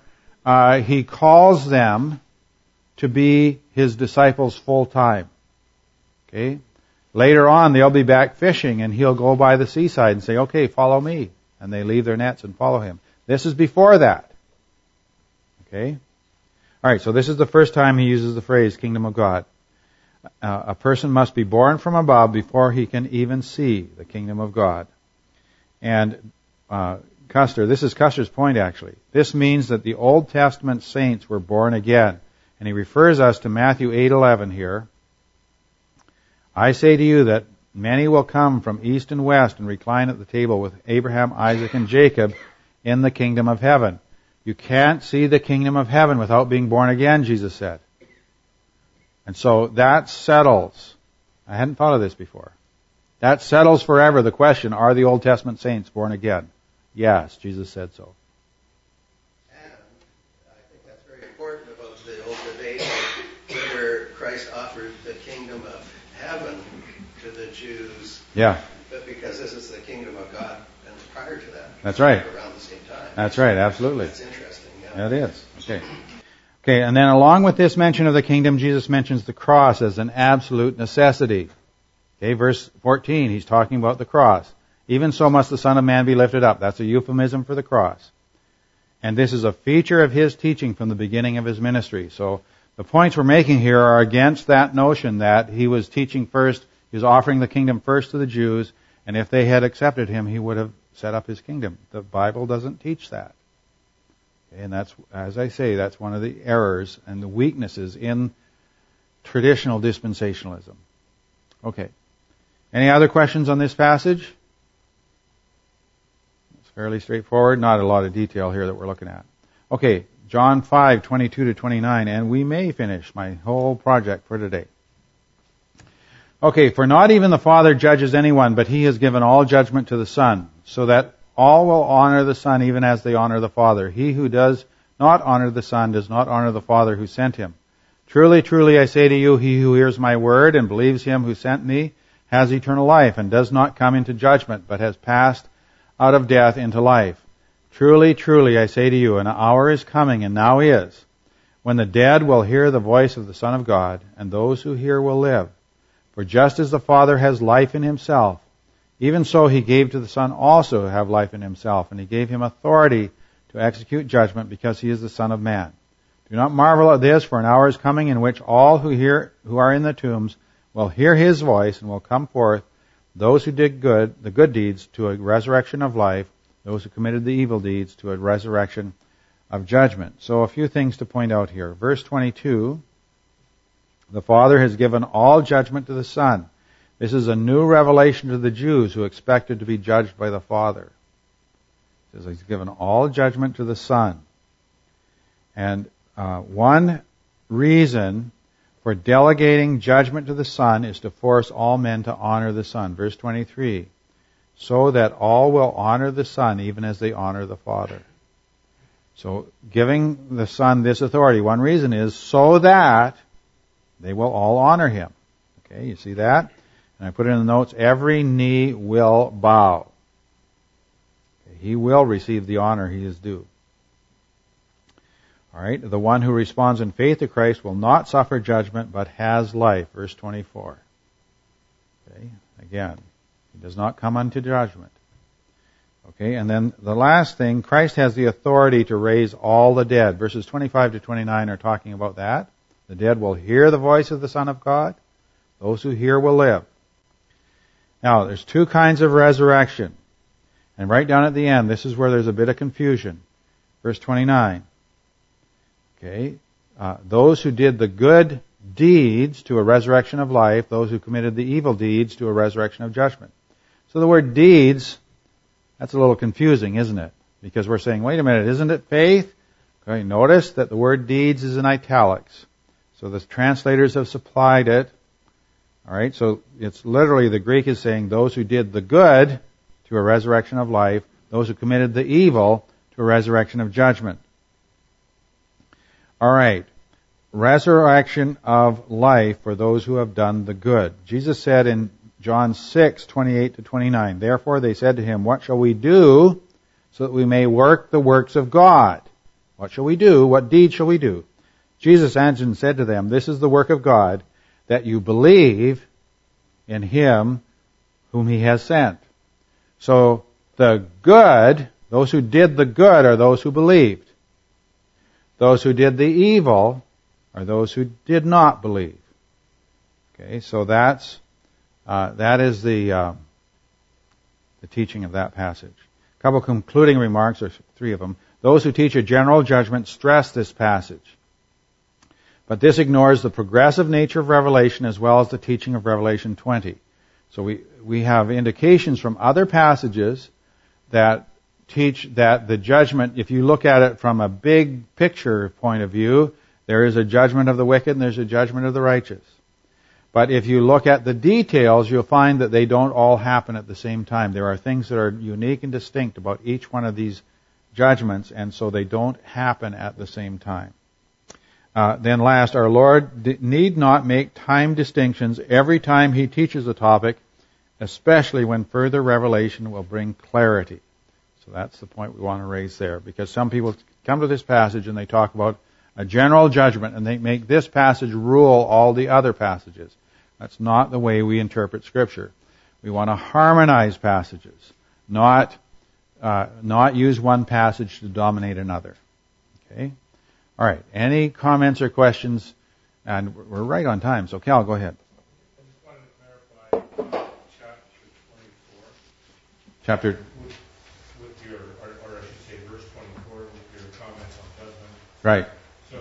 uh, he calls them to be his disciples full time. Okay? Later on, they'll be back fishing, and he'll go by the seaside and say, okay, follow me. And they leave their nets and follow him. This is before that. Okay? All right, so this is the first time he uses the phrase kingdom of God. Uh, a person must be born from above before he can even see the kingdom of God. And uh, Custer, this is Custer's point actually. This means that the Old Testament saints were born again. And he refers us to Matthew eight eleven here. I say to you that many will come from east and west and recline at the table with Abraham, Isaac, and Jacob in the kingdom of heaven. You can't see the kingdom of heaven without being born again, Jesus said. And so that settles. I hadn't thought of this before. That settles forever the question, are the Old Testament saints born again? Yes, Jesus said so. And I think that's very important about the old debate whether Christ offered the kingdom of heaven to the Jews. Yeah. But because this is the kingdom of God, and prior to that. That's right. Around the same time. That's right, absolutely. That's interesting, yeah. It is. Okay. Okay, and then along with this mention of the kingdom, Jesus mentions the cross as an absolute necessity. Okay, verse fourteen, he's talking about the cross. Even so must the Son of Man be lifted up. That's a euphemism for the cross. And this is a feature of his teaching from the beginning of his ministry. So the points we're making here are against that notion that he was teaching first, he was offering the kingdom first to the Jews, and if they had accepted him, he would have set up his kingdom. The Bible doesn't teach that. And that's, as I say, that's one of the errors and the weaknesses in traditional dispensationalism. Okay. Any other questions on this passage? It's fairly straightforward. Not a lot of detail here that we're looking at. Okay. John five, twenty-two to twenty-nine, and we may finish my whole project for today. Okay, for not even the Father judges anyone, but he has given all judgment to the Son, so that all will honor the Son even as they honor the Father. He who does not honor the Son does not honor the Father who sent him. Truly, truly, I say to you, he who hears my word and believes him who sent me has eternal life and does not come into judgment, but has passed out of death into life. Truly, truly, I say to you, an hour is coming, and now is, when the dead will hear the voice of the Son of God, and those who hear will live. For just as the Father has life in himself, even so he gave to the Son also to have life in himself, and he gave him authority to execute judgment, because he is the Son of Man. Do not marvel at this, for an hour is coming in which all who hear who are in the tombs will hear his voice, and will come forth, those who did good, the good deeds, to a resurrection of life, those who committed the evil deeds, to a resurrection of judgment. So a few things to point out here. Verse twenty-two, the Father has given all judgment to the Son. This is a new revelation to the Jews who expected to be judged by the Father. It says he's given all judgment to the Son. And uh, one reason for delegating judgment to the Son is to force all men to honor the Son. Verse twenty-three, so that all will honor the Son even as they honor the Father. So giving the Son this authority, one reason is so that they will all honor him. Okay, you see that? And I put it in the notes, every knee will bow. Okay, he will receive the honor he is due. All right, the one who responds in faith to Christ will not suffer judgment, but has life. Verse twenty-four. Okay, again, he does not come unto judgment. Okay, and then the last thing, Christ has the authority to raise all the dead. Verses twenty-five to twenty-nine are talking about that. The dead will hear the voice of the Son of God. Those who hear will live. Now, there's two kinds of resurrection. And right down at the end, this is where there's a bit of confusion. Verse twenty-nine. Okay, uh, those who did the good deeds to a resurrection of life, those who committed the evil deeds to a resurrection of judgment. So the word deeds, that's a little confusing, isn't it? Because we're saying, wait a minute, isn't it faith? Okay, notice that the word deeds is in italics. So the translators have supplied it. All right, so it's literally, the Greek is saying those who did the good to a resurrection of life, those who committed the evil to a resurrection of judgment. All right, resurrection of life for those who have done the good. Jesus said in John six, twenty-eight to twenty-nine, therefore they said to him, what shall we do so that we may work the works of God? What shall we do? What deed shall we do? Jesus answered and said to them, this is the work of God, that you believe in him whom he has sent. So the good, those who did the good are those who believed. Those who did the evil are those who did not believe. Okay, so that's uh, that is the uh, the teaching of that passage. A couple concluding remarks, or three of them. Those who teach a general judgment stress this passage. But this ignores the progressive nature of Revelation as well as the teaching of Revelation twenty. So we, we have indications from other passages that teach that the judgment, if you look at it from a big picture point of view, there is a judgment of the wicked and there's a judgment of the righteous. But if you look at the details, you'll find that they don't all happen at the same time. There are things that are unique and distinct about each one of these judgments, and so they don't happen at the same time. Uh, then last, our Lord d- need not make time distinctions every time he teaches a topic, especially when further revelation will bring clarity. So that's the point we want to raise there, because some people come to this passage and they talk about a general judgment and they make this passage rule all the other passages. That's not the way we interpret Scripture. We want to harmonize passages, not uh, not use one passage to dominate another. Okay? All right. Any comments or questions? And we're right on time, so Cal, go ahead. I just wanted to clarify uh, chapter twenty-four. Chapter. With, with your, or, or I should say verse twenty-four, with your comments on judgment. Right. So,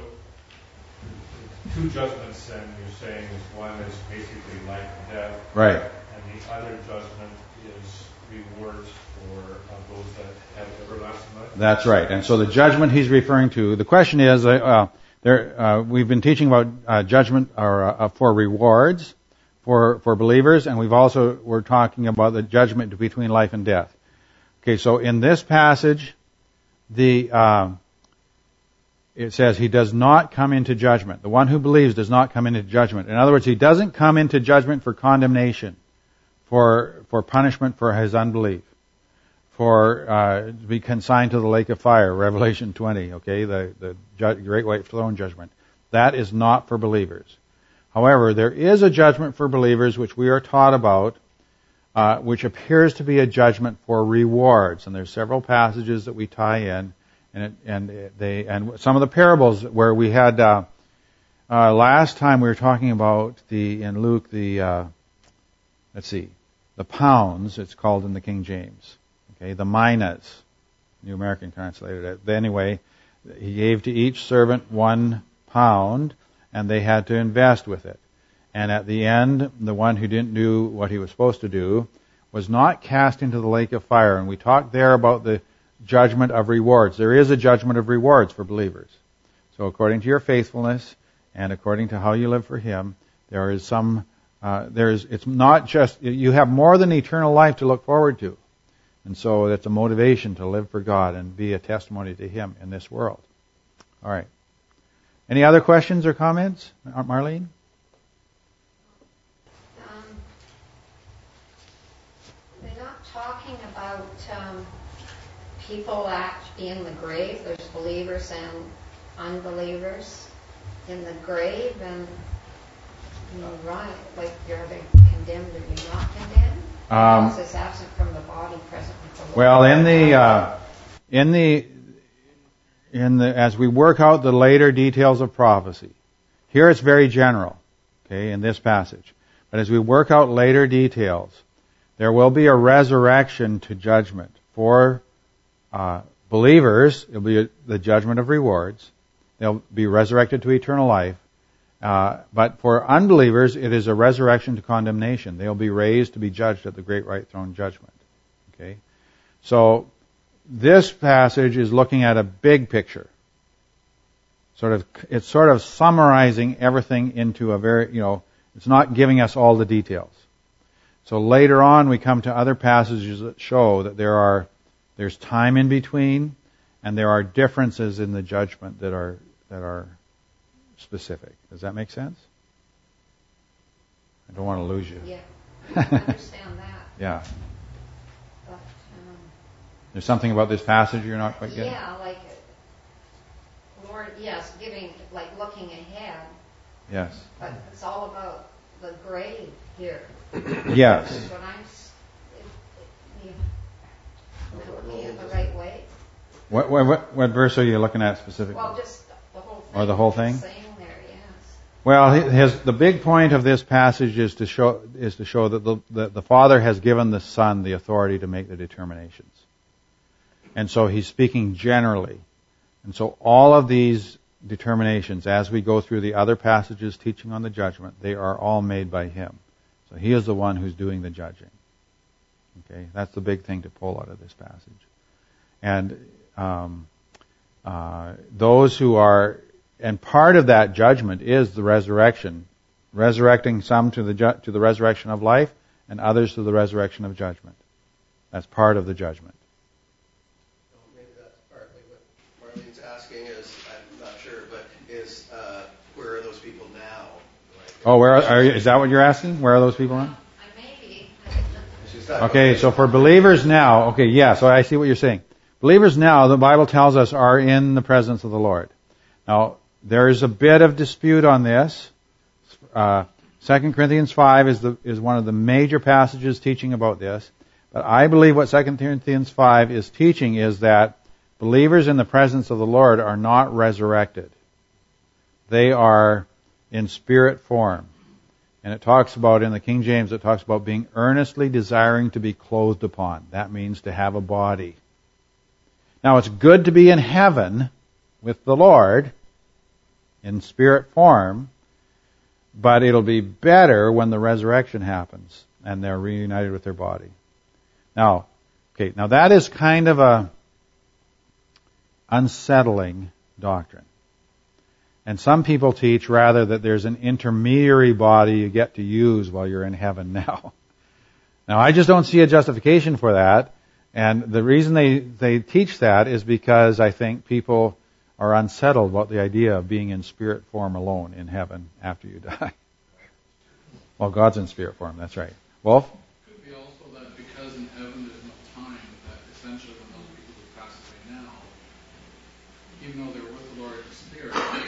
two judgments then you're saying is one is basically life and death. Right. And the other judgment is rewards for uh, those that have everlasting life. That's right. And so the judgment he's referring to, the question is, uh, there, uh, we've been teaching about uh, judgment or uh, for rewards for for believers, and we've also we're talking about the judgment between life and death. Okay, so in this passage, the uh, it says he does not come into judgment. The one who believes does not come into judgment. In other words, he doesn't come into judgment for condemnation, for for punishment for his unbelief, for uh, to be consigned to the lake of fire, Revelation twenty, okay, the, the ju- great white throne judgment. That is not for believers. However, there is a judgment for believers which we are taught about, uh, which appears to be a judgment for rewards. And there's several passages that we tie in, and it, and they and some of the parables where we had uh, uh, last time we were talking about the in Luke the uh, let's see the pounds, it's called in the King James. Okay, the minas, New American translated it. Anyway, he gave to each servant one pound, and they had to invest with it. And at the end, the one who didn't do what he was supposed to do was not cast into the lake of fire. And we talked there about the judgment of rewards. There is a judgment of rewards for believers. So according to your faithfulness and according to how you live for him, there is some, uh, there is, it's not just, you have more than eternal life to look forward to. And so it's a motivation to live for God and be a testimony to him in this world. All right. Any other questions or comments, Marlene? Um, they're not talking about um, people actually in the grave. There's believers and unbelievers in the grave, and you're right, like you're either condemned or you're not condemned. Um, Because it's absent from the body, present with the Lord. Well, in the uh, in the in the as we work out the later details of prophecy, here it's very general, okay, in this passage. But as we work out later details, there will be a resurrection to judgment for uh, believers. It'll be a, the judgment of rewards. They'll be resurrected to eternal life. Uh, but for unbelievers, it is a resurrection to condemnation. They'll be raised to be judged at the great white throne judgment. Okay? So, this passage is looking at a big picture. Sort of, it's sort of summarizing everything into a very, you know, it's not giving us all the details. So later on we come to other passages that show that there are, there's time in between, and there are differences in the judgment that are, that are specific. Does that make sense? I don't want to lose you. Yeah, I understand that. Yeah. But, um, There's something about this passage you're not quite getting? yeah, like yes, giving, like looking ahead, Yes. but it's all about the grave here. Yes. That's what I'm, s- it- it- you- am I looking at the right way? What, what, what, what verse are you looking at specifically? Well, just the whole thing. Or the whole it's thing? Saying there, yes. Well, his, the big point of this passage is to show is to show that the, the, the Father has given the Son the authority to make the determinations. And so he's speaking generally. And so all of these determinations, as we go through the other passages teaching on the judgment, they are all made by him. So he is the one who's doing the judging. Okay, that's the big thing to pull out of this passage. And um, uh, those who are, and part of that judgment is the resurrection, resurrecting some to the ju- to the resurrection of life, and others to the resurrection of judgment. That's part of the judgment. Maybe that's partly what Marlene's asking is, I'm not sure, but is, uh, where are those people now? Like, Oh, where are, are you, is that what you're asking? Where are those people now? I may be. she's talking Okay, about- so for believers now, okay, yeah, so I see what you're saying. Believers now, the Bible tells us, are in the presence of the Lord. Now, there is a bit of dispute on this. Uh, Second Corinthians five is the is one of the major passages teaching about this. But I believe what Second Corinthians five is teaching is that believers in the presence of the Lord are not resurrected. They are in spirit form. And it talks about, in the King James, it talks about being earnestly desiring to be clothed upon. That means to have a body. Now, it's good to be in heaven with the Lord in spirit form, but it'll be better when the resurrection happens and they're reunited with their body. Now, okay, now that is kind of a unsettling doctrine. And some people teach rather that there's an intermediary body you get to use while you're in heaven now. Now, I just don't see a justification for that. And the reason they, they teach that is because I think people are unsettled about the idea of being in spirit form alone in heaven after you die. Well, God's in spirit form, that's right. Wolf? It could be also that because in heaven there's no time, that essentially when those people who pass away now, even though they're with the Lord in spirit, how do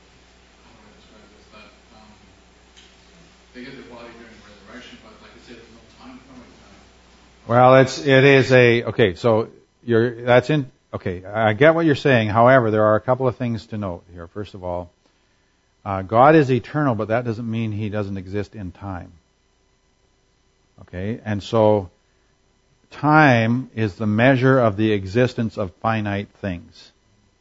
I describe this? That um, they get their body during resurrection, but like I said, there's no time coming. Well, it's it is a okay. So you're that's in okay. I get what you're saying. However, there are a couple of things to note here. First of all, uh, God is eternal, but that doesn't mean He doesn't exist in time. Okay, and so time is the measure of the existence of finite things.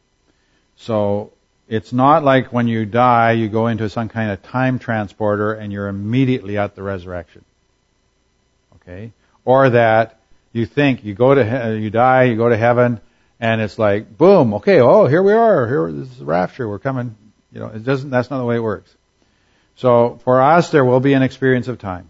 So it's not like when you die, you go into some kind of time transporter and you're immediately at the resurrection. Okay. Or that you think you go to he- you die, you go to heaven, and it's like boom, okay, oh here we are, here this is the rapture, we're coming. You know, it doesn't. That's not the way it works. So for us, there will be an experience of time.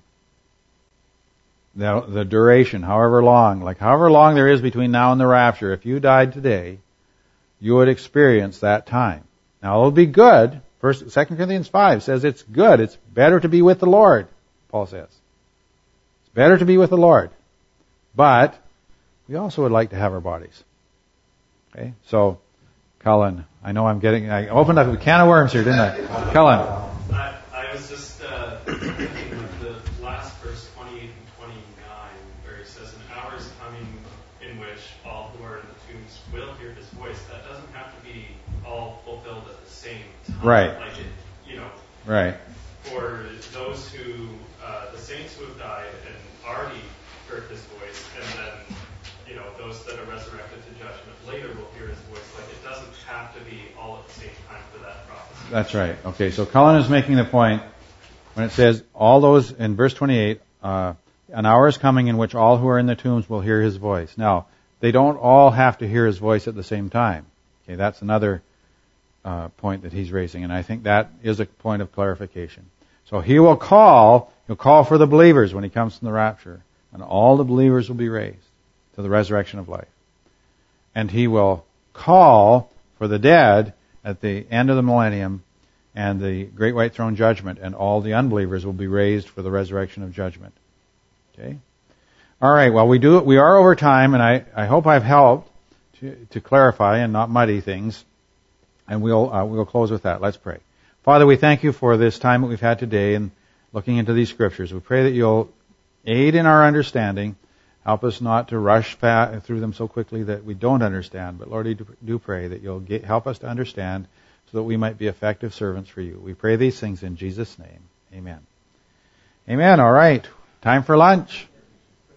The, the duration, however long, like however long there is between now and the rapture. If you died today, you would experience that time. Now it'll be good. First, Second Corinthians five says it's good. It's better to be with the Lord. Paul says. Better to be with the Lord. But we also would like to have our bodies. Okay? So, Cullen, I know I'm getting, I opened up a can of worms here, didn't I? Cullen. I, I was just uh, thinking of the last verse, twenty-eight and twenty-nine, where he says, an hour is coming in which all who are in the tombs will hear his voice. That doesn't have to be all fulfilled at the same time. Right. Like, it, you know, Right. for those who, uh, the saints who have died and already heard his voice, and then, you know, those that are resurrected to judgment later will hear his voice. Like, it doesn't have to be all at the same time for that prophecy. That's right. Okay, so Cullen is making the point when it says all those, in verse twenty-eight, uh, an hour is coming in which all who are in the tombs will hear his voice. Now, they don't all have to hear his voice at the same time. Okay, that's another uh, point that he's raising, and I think that is a point of clarification. So he will call, he'll call for the believers when he comes from the rapture, and all the believers will be raised to the resurrection of life. And he will call for the dead at the end of the millennium and the great white throne judgment, and all the unbelievers will be raised for the resurrection of judgment. Okay? All right, well, we do we are over time, and I, I hope I've helped to, to clarify and not muddy things. And we'll uh, we'll close with that. Let's pray. Father, we thank you for this time that we've had today and looking into these scriptures. We pray that you'll aid in our understanding. Help us not to rush through them so quickly that we don't understand. But Lord, we do pray that you'll get, help us to understand so that we might be effective servants for you. We pray these things in Jesus' name. Amen. Amen. All right. Time for lunch.